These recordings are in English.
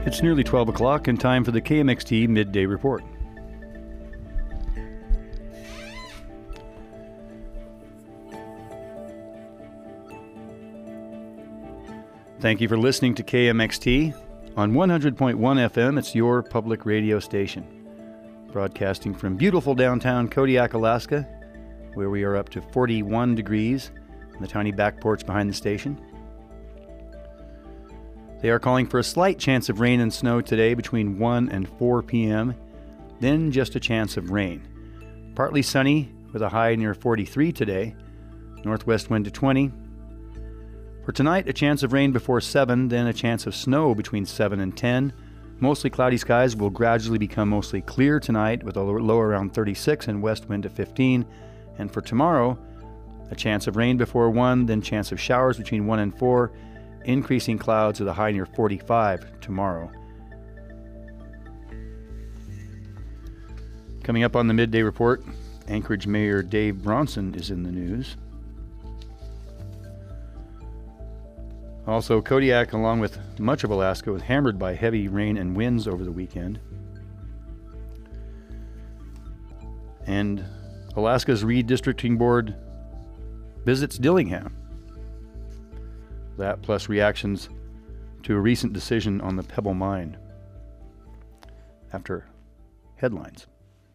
It's nearly 12 o'clock and time for the KMXT Midday Report. Thank you for listening to KMXT. On 100.1 FM, it's your public radio station. Broadcasting from beautiful downtown Kodiak, Alaska, where we are up to 41 degrees on the tiny back porch behind the station. They are calling for a slight chance of rain and snow today between 1 and 4 p.m., then just a chance of rain. Partly sunny with a high near 43 today, northwest wind to 20. For tonight, a chance of rain before 7, then a chance of snow between 7 and 10. Mostly cloudy skies will gradually become mostly clear tonight with a low around 36 and west wind to 15. And for tomorrow, a chance of rain before 1, then chance of showers between 1 and 4. Increasing clouds with a high near 45 tomorrow. Coming up on the Midday Report, Anchorage Mayor Dave Bronson is in the news. Also, Kodiak, along with much of Alaska, was hammered by heavy rain and winds over the weekend. And Alaska's Redistricting Board visits Dillingham. That plus reactions to a recent decision on the Pebble Mine. After headlines.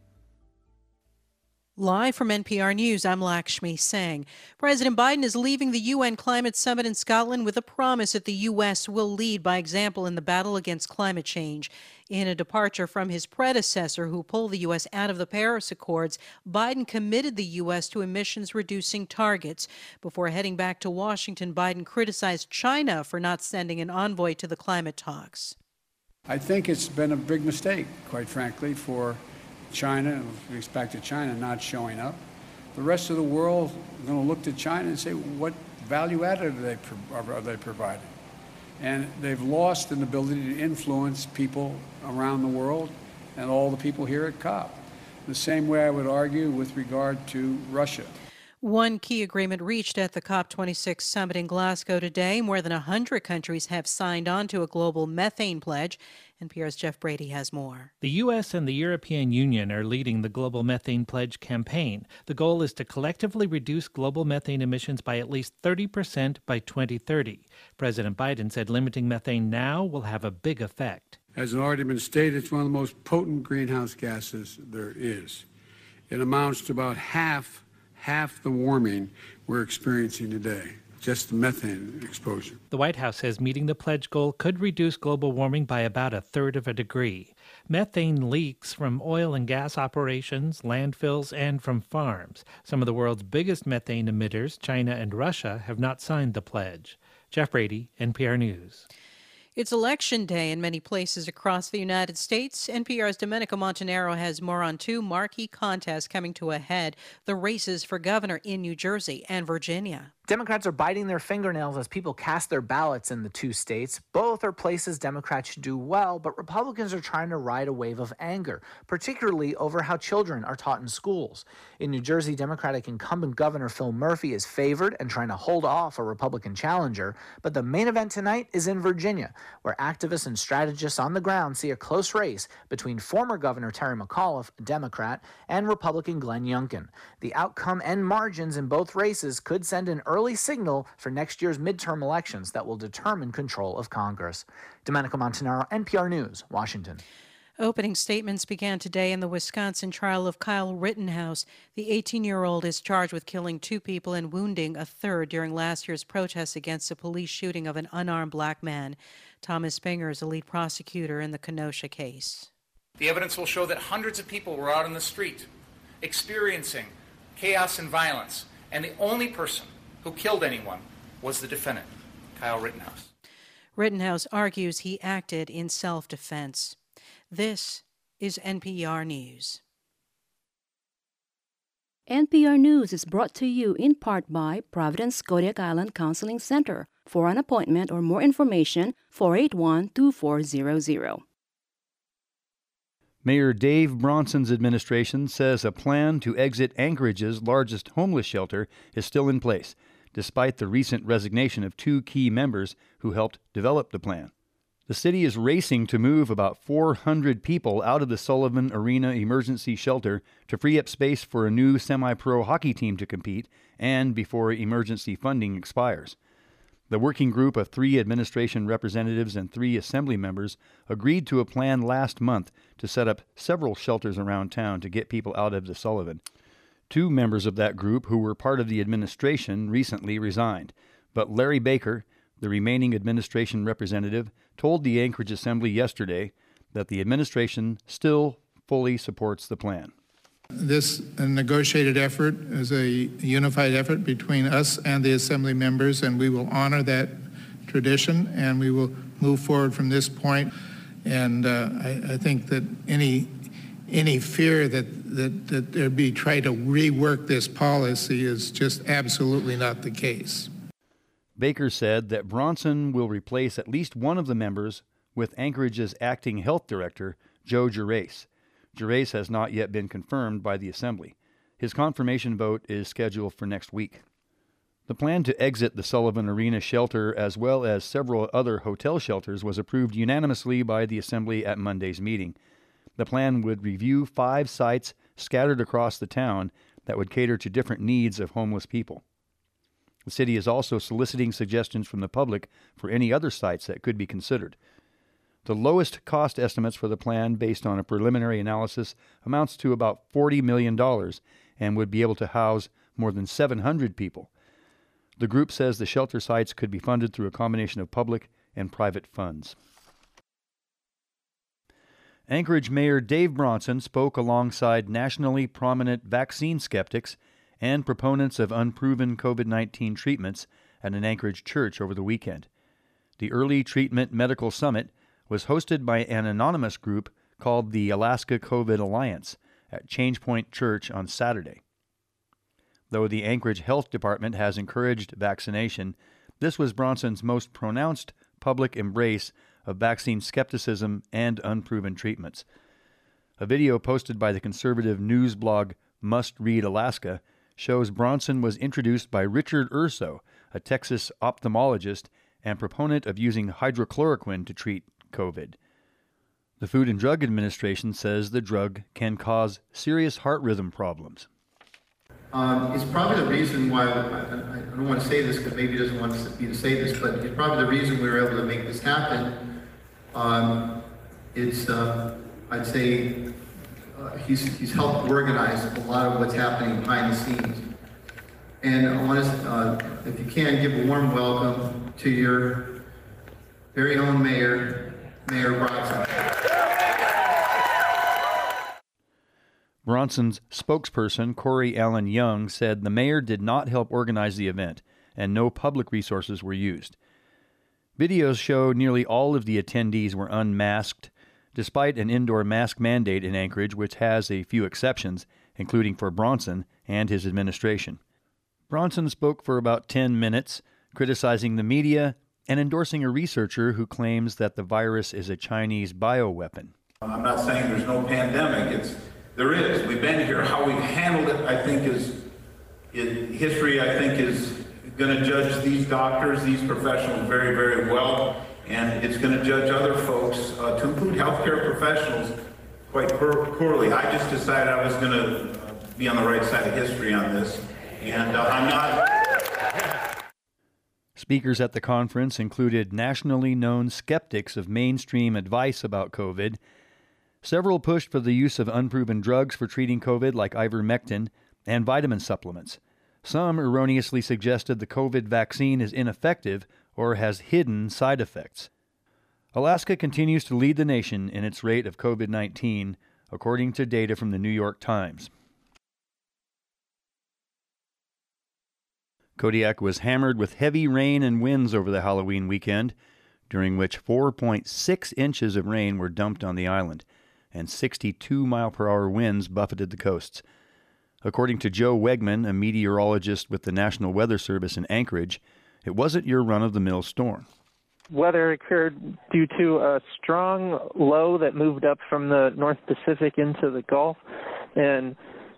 Live from NPR News, I'm Lakshmi Singh. President Biden is leaving the UN Climate Summit in Scotland with a promise that the U.S. will lead by example in the battle against climate change. In a departure from his predecessor, who pulled the U.S. out of the Paris Accords, Biden committed the U.S. to emissions-reducing targets. Before heading back to Washington, Biden criticized China for not sending an envoy to the climate talks. I think it's been a big mistake, quite frankly, for China, with respect to China not showing up. The rest of the world is going to look to China and say, what value added are they providing? And they've lost an ability to influence people around the world and all the people here at COP. The same way I would argue with regard to Russia. One key agreement reached at the COP26 summit in Glasgow today. More than 100 countries have signed on to a global methane pledge. NPR's Jeff Brady has more. The U.S. and the European Union are leading the Global Methane Pledge campaign. The goal is to collectively reduce global methane emissions by at least 30% by 2030. President Biden said limiting methane now will have a big effect. As already been stated, it's one of the most potent greenhouse gases there is. It amounts to about half the warming we're experiencing today. Just the methane exposure. The White House says meeting the pledge goal could reduce global warming by about 1/3 of a degree. Methane leaks from oil and gas operations, landfills, and from farms. Some of the world's biggest methane emitters, China and Russia, have not signed the pledge. Jeff Brady, NPR News. It's Election Day in many places across the United States. NPR's Domenico Montanaro has more on two marquee contests coming to a head, the races for governor in New Jersey and Virginia. Democrats are biting their fingernails as people cast their ballots in the two states. Both are places Democrats should do well, but Republicans are trying to ride a wave of anger, particularly over how children are taught in schools. In New Jersey, Democratic incumbent Governor Phil Murphy is favored and trying to hold off a Republican challenger. But the main event tonight is in Virginia, where activists and strategists on the ground see a close race between former Governor Terry McAuliffe, a Democrat, and Republican Glenn Youngkin. The outcome and margins in both races could send an early signal for next year's midterm elections that will determine control of Congress. Domenico Montanaro, NPR News, Washington. Opening statements began today in the Wisconsin trial of Kyle Rittenhouse. The 18-year-old is charged with killing 2 people and wounding a third during last year's protests against a police shooting of an unarmed black man. Thomas Spinger is the lead prosecutor in the Kenosha case. The evidence will show that hundreds of people were out on the street experiencing chaos and violence, and the only person who killed anyone was the defendant, Kyle Rittenhouse. Rittenhouse argues he acted in self-defense. This is NPR News. NPR News is brought to you in part by Providence Kodiak Island Counseling Center. For an appointment or more information, 481-2400. Mayor Dave Bronson's administration says a plan to exit Anchorage's largest homeless shelter is still in place, despite the recent resignation of 2 key members who helped develop the plan. The city is racing to move about 400 people out of the Sullivan Arena Emergency Shelter to free up space for a new semi-pro hockey team to compete and before emergency funding expires. The working group of 3 administration representatives and 3 assembly members agreed to a plan last month to set up several shelters around town to get people out of the Sullivan. 2 members of that group who were part of the administration recently resigned, but Larry Baker, the remaining administration representative, told the Anchorage Assembly yesterday that the administration still fully supports the plan. This negotiated effort is a unified effort between us and the Assembly members, and we will honor that tradition, and we will move forward from this point. And I think that any fear that there be try to rework this policy is just absolutely not the case. Baker said that Bronson will replace at least one of the members with Anchorage's acting health director, Joe Gerace. Gerace has not yet been confirmed by the Assembly. His confirmation vote is scheduled for next week. The plan to exit the Sullivan Arena shelter as well as several other hotel shelters was approved unanimously by the Assembly at Monday's meeting. The plan would review 5 sites scattered across the town that would cater to different needs of homeless people. The city is also soliciting suggestions from the public for any other sites that could be considered. The lowest cost estimates for the plan, based on a preliminary analysis, amounts to about $40 million and would be able to house more than 700 people. The group says the shelter sites could be funded through a combination of public and private funds. Anchorage Mayor Dave Bronson spoke alongside nationally prominent vaccine skeptics and proponents of unproven COVID-19 treatments at an Anchorage church over the weekend. The Early Treatment Medical Summit was hosted by an anonymous group called the Alaska COVID Alliance at Change Point Church on Saturday. Though the Anchorage Health Department has encouraged vaccination, this was Bronson's most pronounced public embrace of vaccine skepticism and unproven treatments. A video posted by the conservative news blog Must Read Alaska shows Bronson was introduced by Richard Urso, a Texas ophthalmologist and proponent of using hydrochloroquine to treat COVID. The Food and Drug Administration says the drug can cause serious heart rhythm problems. It's probably the reason why, I don't want to say this because maybe he doesn't want me to say this, but it's probably the reason we were able to make this happen. I'd say he's helped organize a lot of what's happening behind the scenes. And I want to, if you can, give a warm welcome to your very own Mayor Bronson. Bronson's spokesperson, Corey Allen Young, said the mayor did not help organize the event and no public resources were used. Videos show nearly all of the attendees were unmasked, despite an indoor mask mandate in Anchorage, which has a few exceptions, including for Bronson and his administration. Bronson spoke for about 10 minutes, criticizing the media and endorsing a researcher who claims that the virus is a Chinese bioweapon. I'm not saying there's no pandemic. There is. We've been here. How we've handled it, I think, history, I think, is going to judge these doctors, these professionals very, very well. And it's going to judge other folks, to include healthcare professionals, quite poorly. I just decided I was going to be on the right side of history on this. And I'm not. Speakers at the conference included nationally known skeptics of mainstream advice about COVID. Several pushed for the use of unproven drugs for treating COVID like ivermectin and vitamin supplements. Some erroneously suggested the COVID vaccine is ineffective or has hidden side effects. Alaska continues to lead the nation in its rate of COVID-19, according to data from the New York Times. Kodiak was hammered with heavy rain and winds over the Halloween weekend, during which 4.6 inches of rain were dumped on the island, and 62-mile-per-hour winds buffeted the coasts. According to Joe Wegman, a meteorologist with the National Weather Service in Anchorage, it wasn't your run-of-the-mill storm. Weather occurred due to a strong low that moved up from the North Pacific into the Gulf, and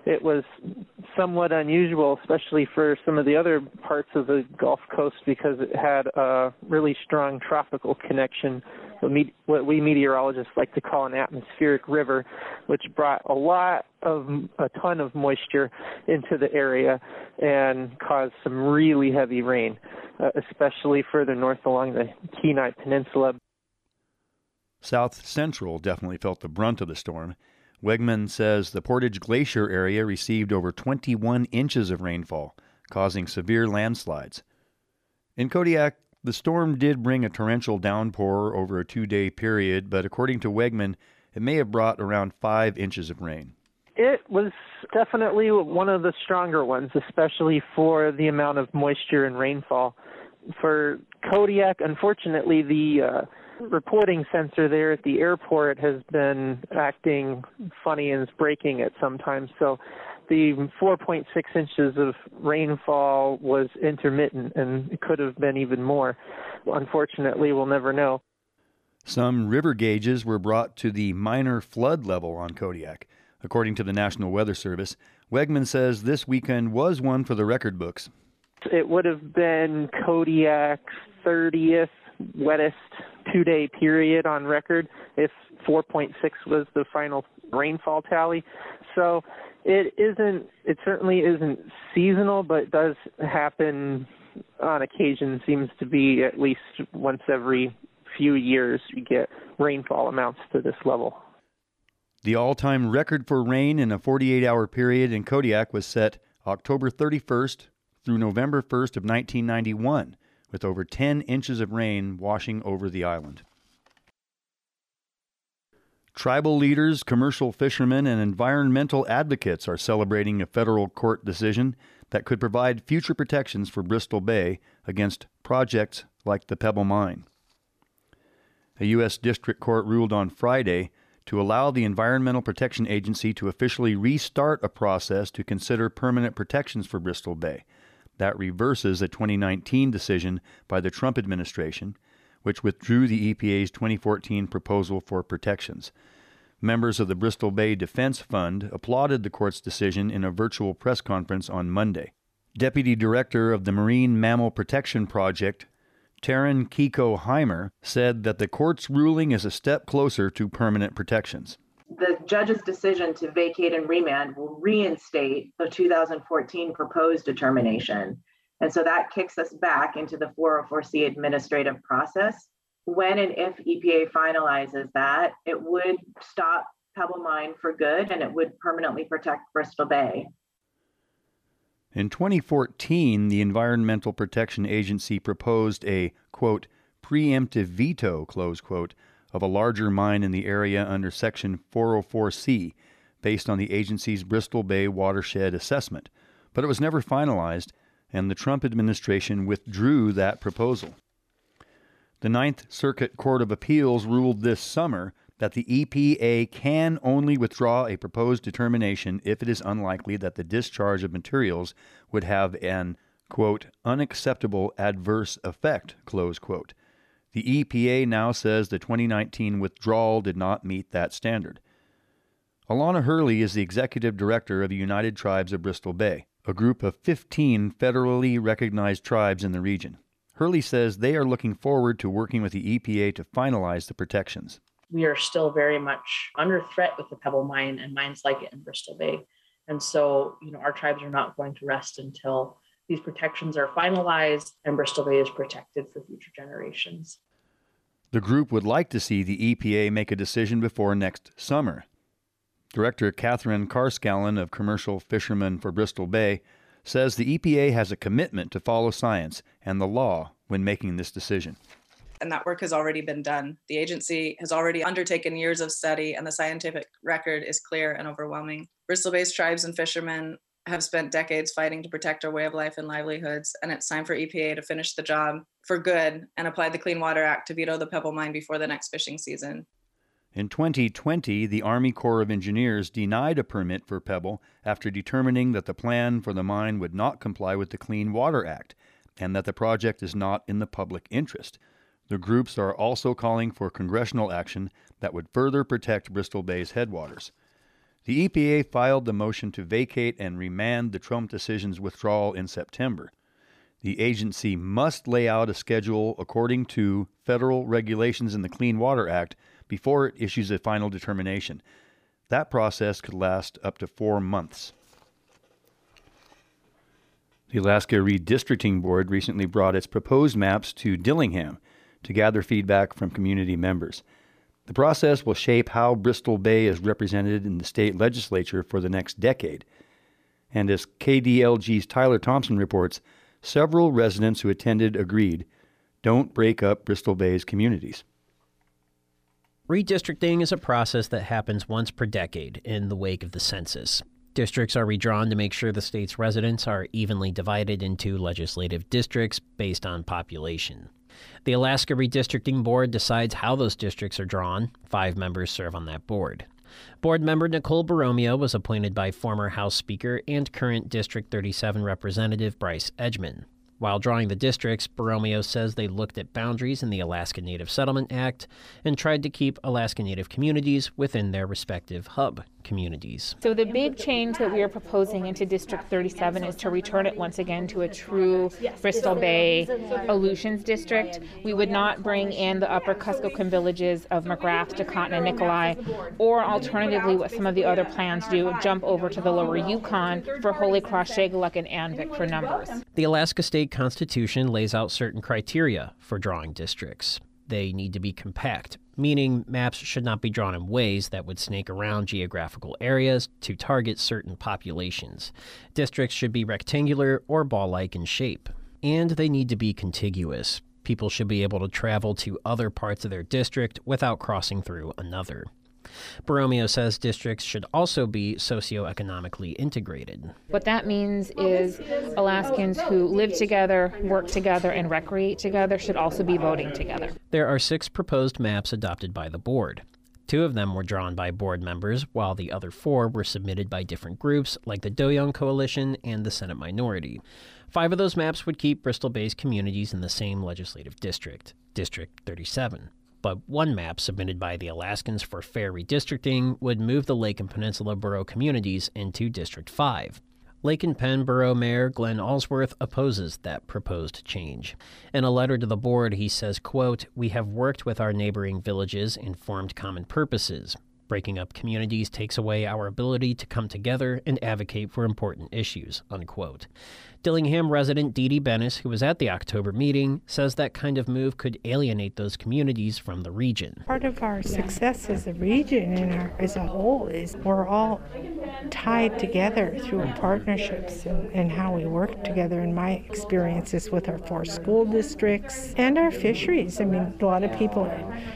It was somewhat unusual, especially for some of the other parts of the Gulf Coast, because it had a really strong tropical connection, what we meteorologists like to call an atmospheric river, which brought a ton of moisture into the area and caused some really heavy rain, especially further north along the Kenai Peninsula. South Central definitely felt the brunt of the storm. Wegman says the Portage Glacier area received over 21 inches of rainfall, causing severe landslides. In Kodiak, the storm did bring a torrential downpour over a 2-day period, but according to Wegman, it may have brought around 5 inches of rain. It was definitely one of the stronger ones, especially for the amount of moisture and rainfall. For Kodiak, unfortunately, the reporting sensor there at the airport has been acting funny and is breaking it sometimes. So the 4.6 inches of rainfall was intermittent, and it could have been even more. Unfortunately, we'll never know. Some river gauges were brought to the minor flood level on Kodiak. According to the National Weather Service, Wegman says this weekend was one for the record books. It would have been Kodiak's 30th wettest 2-day period on record if 4.6 was the final rainfall tally. So it certainly isn't seasonal, but it does happen on occasion. Seems to be at least once every few years you get rainfall amounts to this level. The all-time record for rain in a 48-hour period in Kodiak was set October 31st through November 1st of 1991, with over 10 inches of rain washing over the island. Tribal leaders, commercial fishermen, and environmental advocates are celebrating a federal court decision that could provide future protections for Bristol Bay against projects like the Pebble Mine. A U.S. District Court ruled on Friday to allow the Environmental Protection Agency to officially restart a process to consider permanent protections for Bristol Bay. That reverses a 2019 decision by the Trump administration, which withdrew the EPA's 2014 proposal for protections. Members of the Bristol Bay Defense Fund applauded the court's decision in a virtual press conference on Monday. Deputy Director of the Marine Mammal Protection Project, Taryn Kiko-Heimer, said that the court's ruling is a step closer to permanent protections. The judge's decision to vacate and remand will reinstate the 2014 proposed determination. And so that kicks us back into the 404C administrative process. When and if EPA finalizes that, it would stop Pebble Mine for good, and it would permanently protect Bristol Bay. In 2014, the Environmental Protection Agency proposed a, quote, preemptive veto, close quote, of a larger mine in the area under Section 404C, based on the agency's Bristol Bay watershed assessment. But it was never finalized, and the Trump administration withdrew that proposal. The Ninth Circuit Court of Appeals ruled this summer that the EPA can only withdraw a proposed determination if it is unlikely that the discharge of materials would have an, quote, unacceptable adverse effect, close quote. The EPA now says the 2019 withdrawal did not meet that standard. Alana Hurley is the executive director of the United Tribes of Bristol Bay, a group of 15 federally recognized tribes in the region. Hurley says they are looking forward to working with the EPA to finalize the protections. We are still very much under threat with the Pebble Mine and mines like it in Bristol Bay. And so, our tribes are not going to rest until these protections are finalized and Bristol Bay is protected for future generations. The group would like to see the EPA make a decision before next summer. Director Catherine Carscallen of Commercial Fishermen for Bristol Bay says the EPA has a commitment to follow science and the law when making this decision. And that work has already been done. The agency has already undertaken years of study, and the scientific record is clear and overwhelming. Bristol-based tribes and fishermen have spent decades fighting to protect our way of life and livelihoods, and it's time for EPA to finish the job for good and apply the Clean Water Act to veto the Pebble Mine before the next fishing season. In 2020, the Army Corps of Engineers denied a permit for Pebble after determining that the plan for the mine would not comply with the Clean Water Act and that the project is not in the public interest. The groups are also calling for congressional action that would further protect Bristol Bay's headwaters. The EPA filed the motion to vacate and remand the Trump decision's withdrawal in September. The agency must lay out a schedule according to federal regulations in the Clean Water Act before it issues a final determination. That process could last up to 4 months. The Alaska Redistricting Board recently brought its proposed maps to Dillingham to gather feedback from community members. The process will shape how Bristol Bay is represented in the state legislature for the next decade. And as KDLG's Tyler Thompson reports, several residents who attended agreed, don't break up Bristol Bay's communities. Redistricting is a process that happens once per decade in the wake of the census. Districts are redrawn to make sure the state's residents are evenly divided into legislative districts based on population. The Alaska Redistricting Board decides how those districts are drawn. 5 members serve on that board. Board member Nicole Borromeo was appointed by former House Speaker and current District 37 Representative Bryce Edgman. While drawing the districts, Borromeo says they looked at boundaries in the Alaska Native Settlement Act and tried to keep Alaska Native communities within their respective hub communities. So the big change that we are proposing into District 37 is to return it once again to a true Bristol Bay Aleutians district. We would not bring in the upper Kuskokwim villages of McGrath, Decatur, and Nikolai, or alternatively what some of the other plans do, jump over to the lower Yukon for Holy Cross, Shagaluk, and Anvik for numbers. The Alaska State Constitution lays out certain criteria for drawing districts. They need to be compact, meaning maps should not be drawn in ways that would snake around geographical areas to target certain populations. Districts should be rectangular or ball-like in shape, and they need to be contiguous. People should be able to travel to other parts of their district without crossing through another. Borromeo says districts should also be socioeconomically integrated. What that means is Alaskans who live together, work together, and recreate together should also be voting together. There are 6 proposed maps adopted by the board. 2 of them were drawn by board members, while the other 4 were submitted by different groups like the Doyoung Coalition and the Senate Minority. 5 of those maps would keep Bristol Bay's communities in the same legislative district, District 37. But 1 map submitted by the Alaskans for fair redistricting would move the Lake and Peninsula Borough communities into District 5. Lake and Penn Borough Mayor Glenn Allsworth opposes that proposed change. In a letter to the board, he says, quote, "We have worked with our neighboring villages and formed common purposes. Breaking up communities takes away our ability to come together and advocate for important issues," unquote. Dillingham resident Dee Dee Bennis, who was at the October meeting, says that kind of move could alienate those communities from the region. Part of our success as a region and as a whole is we're all tied together through partnerships and how we work together. In my experiences with our 4 school districts and our fisheries. I mean, a lot of people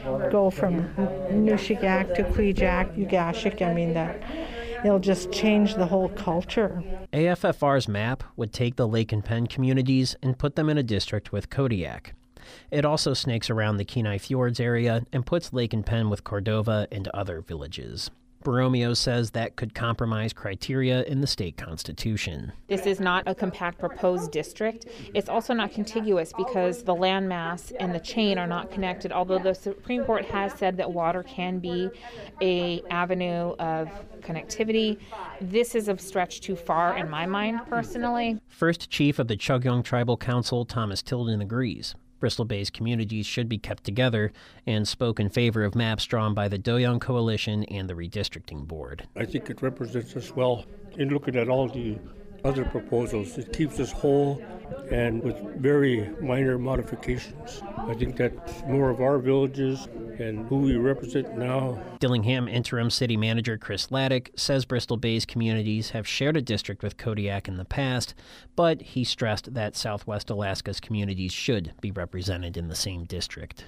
go from Nushagak to Kwijak, Ugashik. I mean, that it'll just change the whole culture. AFFR's map would take the Lake and Penn communities and put them in a district with Kodiak. It also snakes around the Kenai Fjords area and puts Lake and Penn with Cordova and other villages. Borromeo says that could compromise criteria in the state constitution. This is not a compact proposed district. It's also not contiguous because the landmass and the chain are not connected, although the Supreme Court has said that water can be an avenue of connectivity. This is a stretch too far in my mind, personally. First Chief of the Chugyong Tribal Council, Thomas Tilden, agrees. Bristol Bay's communities should be kept together and spoke in favor of maps drawn by the Doyoung Coalition and the Redistricting Board. I think it represents us well in looking at all the other proposals. It keeps us whole and with very minor modifications. I think that's more of our villages and who we represent now. Dillingham Interim City Manager Chris Laddick says Bristol Bay's communities have shared a district with Kodiak in the past, but he stressed that Southwest Alaska's communities should be represented in the same district.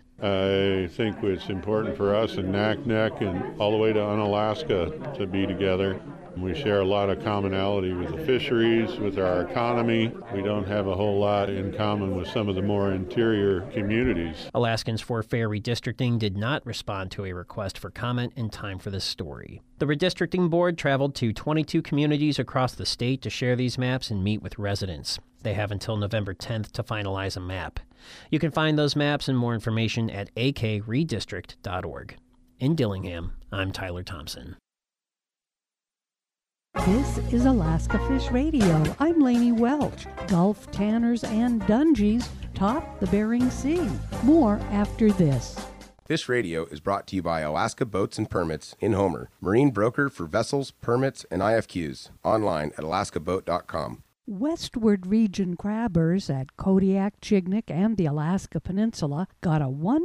I think it's important for us in Naknek and all the way to Unalaska to be together. We share a lot of commonality with the fisheries, with our economy. We don't have a whole lot in common with some of the more interior communities. Alaskans for Fair Redistricting did not respond to a request for comment in time for this story. The Redistricting Board traveled to 22 communities across the state to share these maps and meet with residents. They have until November 10th to finalize a map. You can find those maps and more information at akredistrict.org. In Dillingham, I'm Tyler Thompson. This is Alaska Fish Radio. I'm Lainey Welch. Gulf tanners and dungeons top the Bering Sea. More after this. Fish Radio is brought to you by Alaska Boats and Permits in Homer, marine broker for vessels, permits, and IFQs. Online at alaskaboat.com. Westward region crabbers at Kodiak, Chignik, and the Alaska Peninsula got a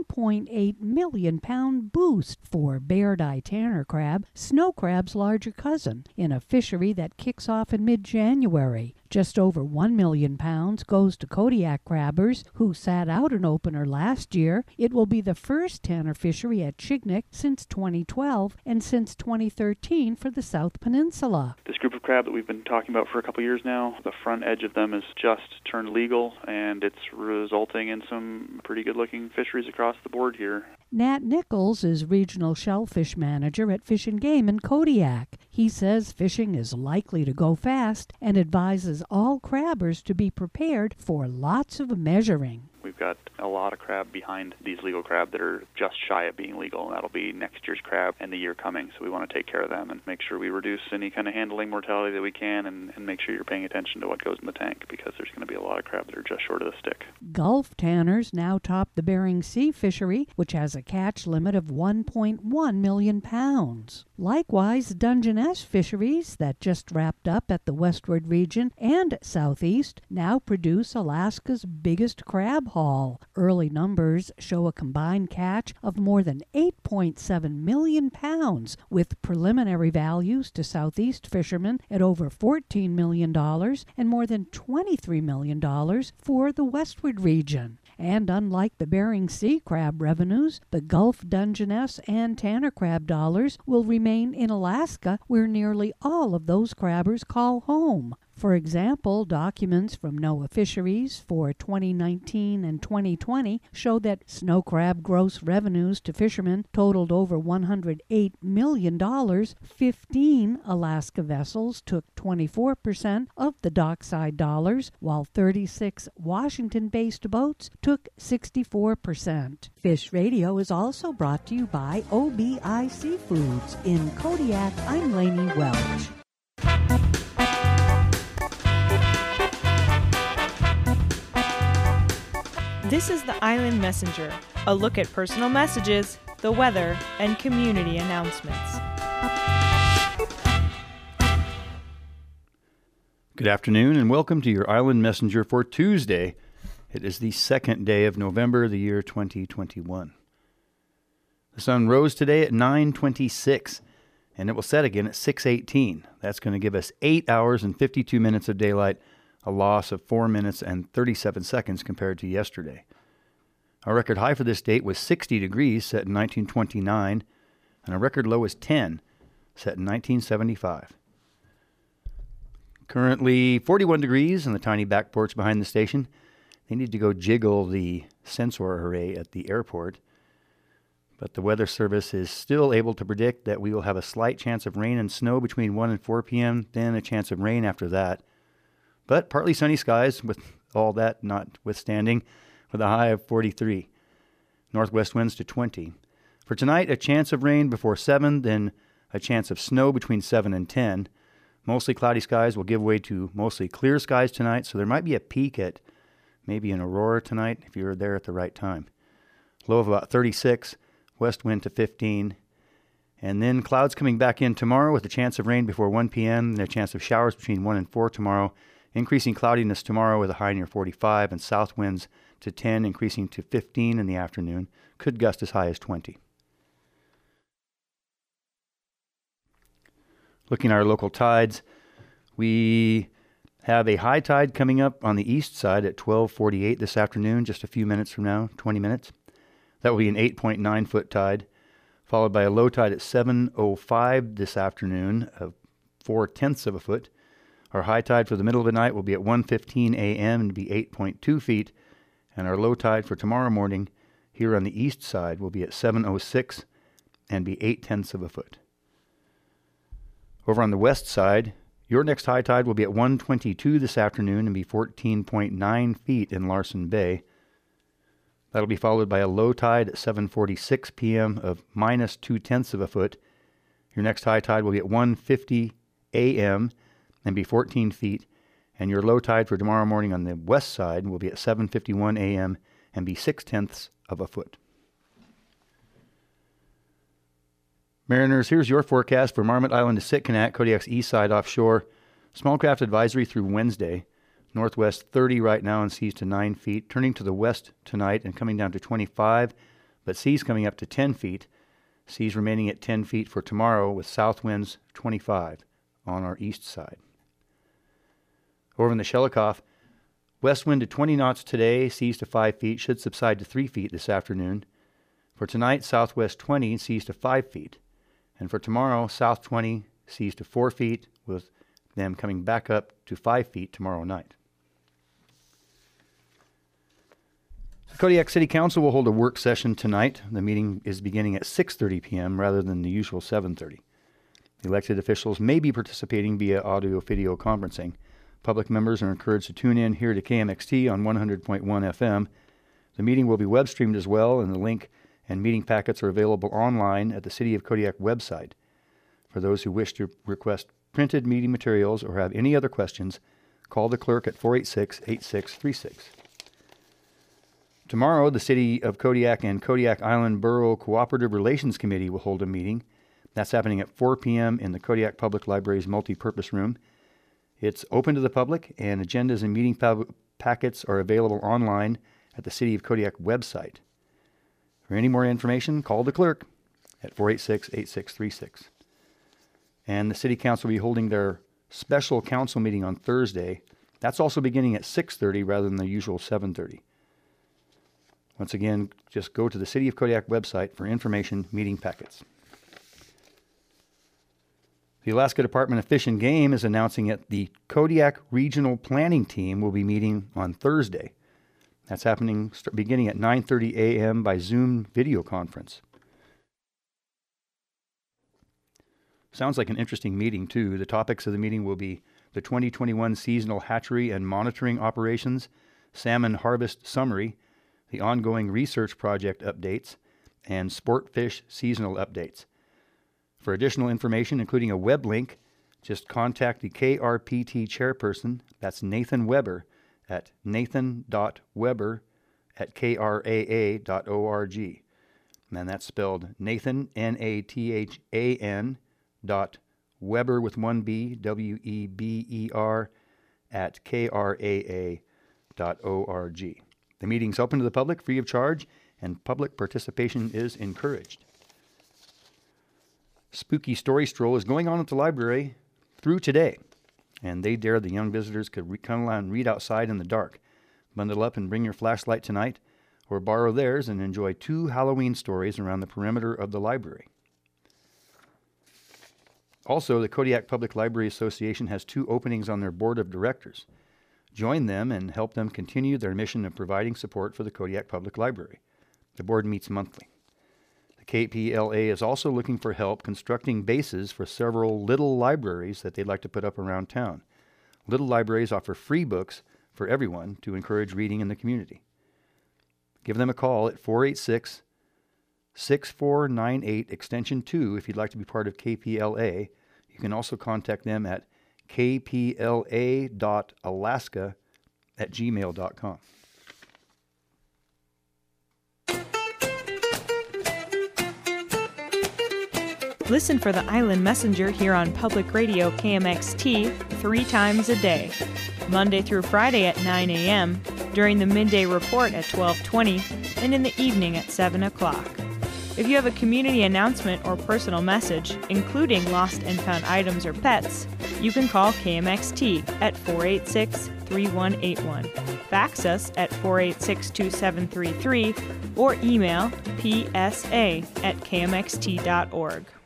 1.8 million pound boost for Beardeye Tanner crab, snow crab's larger cousin, in a fishery that kicks off in mid-January. Just over 1 million pounds goes to Kodiak crabbers, who sat out an opener last year. It will be the first tanner fishery at Chignik since 2012 and since 2013 for the South Peninsula. This group of crab that we've been talking about for a couple years now, the front edge of them has just turned legal, and it's resulting in some pretty good-looking fisheries across the board here. Nat Nichols is regional shellfish manager at Fish and Game in Kodiak. He says fishing is likely to go fast and advises all crabbers to be prepared for lots of measuring. We've got a lot of crab behind these legal crab that are just shy of being legal, and that'll be next year's crab and the year coming. So we want to take care of them and make sure we reduce any kind of handling mortality that we can, and make sure you're paying attention to what goes in the tank, because there's going to be a lot of crab that are just short of the stick. Gulf tanners now top the Bering Sea fishery, which has a catch limit of 1.1 million pounds. Likewise, Dungeness fisheries that just wrapped up at the westward region and southeast now produce Alaska's biggest crab haul. Early numbers show a combined catch of more than 8.7 million pounds, with preliminary values to southeast fishermen at over $14 million and more than $23 million for the westward region. And unlike the Bering Sea crab revenues, the Gulf Dungeness and Tanner crab dollars will remain in Alaska, where nearly all of those crabbers call home. For example, documents from NOAA Fisheries for 2019 and 2020 show that snow crab gross revenues to fishermen totaled over $108 million. 15 Alaska vessels took 24% of the dockside dollars, while 36 Washington-based boats took 64%. Fish Radio is also brought to you by OBI Seafoods. In Kodiak, I'm Lainey Welch. This is the Island Messenger, a look at personal messages, the weather, and community announcements. Good afternoon and welcome to your Island Messenger for Tuesday. It is the second day of November, the year 2021. The sun rose today at 9:26 and it will set again at 6:18. That's going to give us 8 hours and 52 minutes of daylight, a loss of 4 minutes and 37 seconds compared to yesterday. Our record high for this date was 60 degrees, set in 1929, and our record low is 10, set in 1975. Currently 41 degrees in the tiny back porch behind the station. They need to go jiggle the sensor array at the airport. But the Weather Service is still able to predict that we will have a slight chance of rain and snow between 1 and 4 p.m., then a chance of rain after that. But partly sunny skies, with all that notwithstanding, with a high of 43. Northwest winds to 20. For tonight, a chance of rain before 7, then a chance of snow between 7 and 10. Mostly cloudy skies will give way to mostly clear skies tonight, so there might be a peak at maybe an aurora tonight if you're there at the right time. Low of about 36, west wind to 15. And then clouds coming back in tomorrow with a chance of rain before 1 p.m. and a chance of showers between 1 and 4 tomorrow. Increasing cloudiness tomorrow with a high near 45 and south winds to 10, increasing to 15 in the afternoon. Could gust as high as 20. Looking at our local tides, we have a high tide coming up on the east side at 12:48 this afternoon, just a few minutes from now, 20 minutes. That will be an 8.9 foot tide, followed by a low tide at 7:05 this afternoon of 0.4 of a foot. Our high tide for the middle of the night will be at 1:15 a.m. and be 8.2 feet, and our low tide for tomorrow morning here on the east side will be at 7:06 and be 0.8 of a foot. Over on the west side, your next high tide will be at 1:22 this afternoon and be 14.9 feet in Larsen Bay. That'll be followed by a low tide at 7:46 p.m. of -0.2 of a foot. Your next high tide will be at 1:58 a.m. and be 14 feet, and your low tide for tomorrow morning on the west side will be at 7:51 a.m. and be 0.6 of a foot. Mariners, here's your forecast for Marmot Island to Sitkinak, Kodiak's east side offshore. Small craft advisory through Wednesday. Northwest 30 right now and seas to 9 feet. Turning to the west tonight and coming down to 25, but seas coming up to 10 feet. Seas remaining at 10 feet for tomorrow with south winds 25 on our east side. Over in the Shelikof, west wind to 20 knots today, seas to 5 feet, should subside to 3 feet this afternoon. For tonight, southwest 20, seas to 5 feet. And for tomorrow, south 20, seas to 4 feet, with them coming back up to 5 feet tomorrow night. The Kodiak City Council will hold a work session tonight. The meeting is beginning at 6:30 p.m. rather than the usual 7:30. Elected officials may be participating via audio-video conferencing. Public members are encouraged to tune in here to KMXT on 100.1 FM. The meeting will be web-streamed as well, and the link and meeting packets are available online at the City of Kodiak website. For those who wish to request printed meeting materials or have any other questions, call the clerk at 486-8636. Tomorrow, the City of Kodiak and Kodiak Island Borough Cooperative Relations Committee will hold a meeting. That's happening at 4 p.m. in the Kodiak Public Library's multi-purpose room. It's open to the public, and agendas and meeting packets are available online at the City of Kodiak website. For any more information, call the clerk at 486-8636. And the City Council will be holding their special council meeting on Thursday. That's also beginning at 6:30 rather than the usual 7:30. Once again, just go to the City of Kodiak website for information, meeting packets. The Alaska Department of Fish and Game is announcing that the Kodiak Regional Planning Team will be meeting on Thursday. That's happening beginning at 9:30 a.m. by Zoom video conference. Sounds like an interesting meeting, too. The topics of the meeting will be the 2021 seasonal hatchery and monitoring operations, salmon harvest summary, the ongoing research project updates, and sport fish seasonal updates. For additional information, including a web link, just contact the KRPT chairperson, that's Nathan Weber, at nathan.weber@kraa.org. And that's spelled Nathan, Nathan, Weber with one B, Weber, at kraa.org. The meeting's open to the public, free of charge, and public participation is encouraged. Spooky Story Stroll is going on at the library through today, and they dare the young visitors could come and read outside in the dark. Bundle up and bring your flashlight tonight, or borrow theirs and enjoy 2 Halloween stories around the perimeter of the library. Also, the Kodiak Public Library Association has 2 openings on their board of directors. Join them and help them continue their mission of providing support for the Kodiak Public Library. The board meets monthly. The KPLA is also looking for help constructing bases for several little libraries that they'd like to put up around town. Little libraries offer free books for everyone to encourage reading in the community. Give them a call at 486-6498 extension 2 if you'd like to be part of KPLA. You can also contact them at kpla.alaska@gmail.com. Listen for the Island Messenger here on Public Radio KMXT 3 times a day, Monday through Friday at 9 a.m., during the midday report at 12:20, and in the evening at 7 o'clock. If you have a community announcement or personal message, including lost and found items or pets, you can call KMXT at 486-3181, fax us at 486-2733, or email psa@kmxt.org.